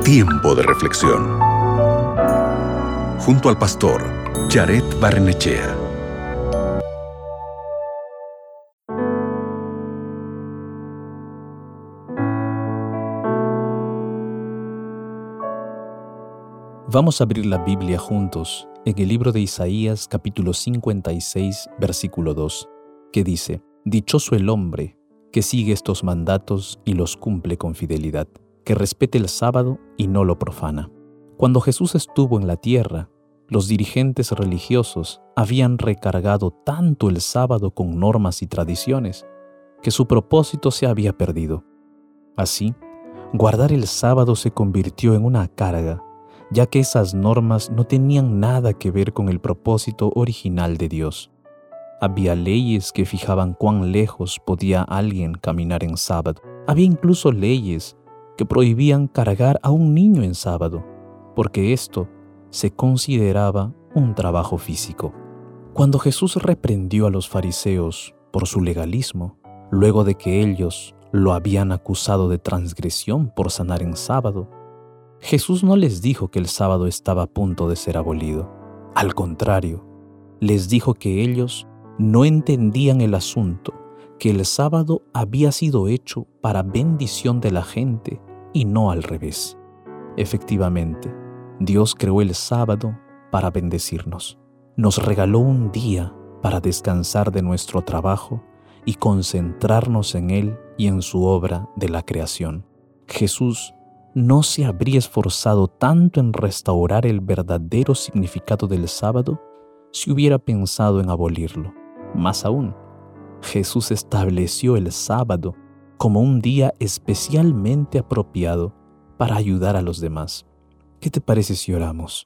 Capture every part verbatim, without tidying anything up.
Tiempo de reflexión. Junto al pastor Jared Barnechea. Vamos a abrir la Biblia juntos en el libro de Isaías, capítulo cincuenta y seis, versículo dos, que dice: Dichoso el hombre que sigue estos mandatos y los cumple con fidelidad, que respete el sábado y no lo profana. Cuando Jesús estuvo en la tierra, los dirigentes religiosos habían recargado tanto el sábado con normas y tradiciones que su propósito se había perdido. Así, guardar el sábado se convirtió en una carga, ya que esas normas no tenían nada que ver con el propósito original de Dios. Había leyes que fijaban cuán lejos podía alguien caminar en sábado. Había incluso leyes que prohibían cargar a un niño en sábado, porque esto se consideraba un trabajo físico. Cuando Jesús reprendió a los fariseos por su legalismo, luego de que ellos lo habían acusado de transgresión por sanar en sábado, Jesús no les dijo que el sábado estaba a punto de ser abolido. Al contrario, les dijo que ellos no entendían el asunto, que el sábado había sido hecho para bendición de la gente y no al revés. Efectivamente, Dios creó el sábado para bendecirnos. Nos regaló un día para descansar de nuestro trabajo y concentrarnos en Él y en su obra de la creación. Jesús no se habría esforzado tanto en restaurar el verdadero significado del sábado si hubiera pensado en abolirlo. Más aún, Jesús estableció el sábado como un día especialmente apropiado para ayudar a los demás. ¿Qué te parece si oramos?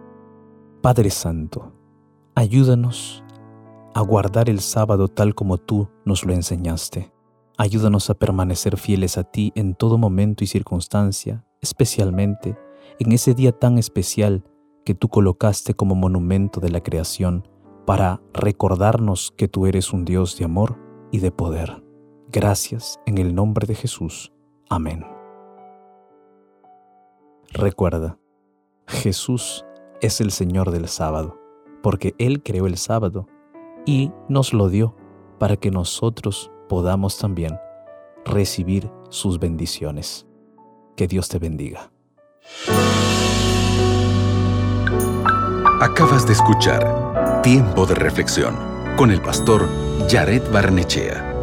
Padre Santo, ayúdanos a guardar el sábado tal como tú nos lo enseñaste. Ayúdanos a permanecer fieles a ti en todo momento y circunstancia, especialmente en ese día tan especial que tú colocaste como monumento de la creación para recordarnos que tú eres un Dios de amor y de poder. Gracias en el nombre de Jesús. Amén. Recuerda, Jesús es el Señor del sábado, porque Él creó el sábado y nos lo dio para que nosotros podamos también recibir sus bendiciones. Que Dios te bendiga. Acabas de escuchar Tiempo de Reflexión con el pastor Jared Barnechea.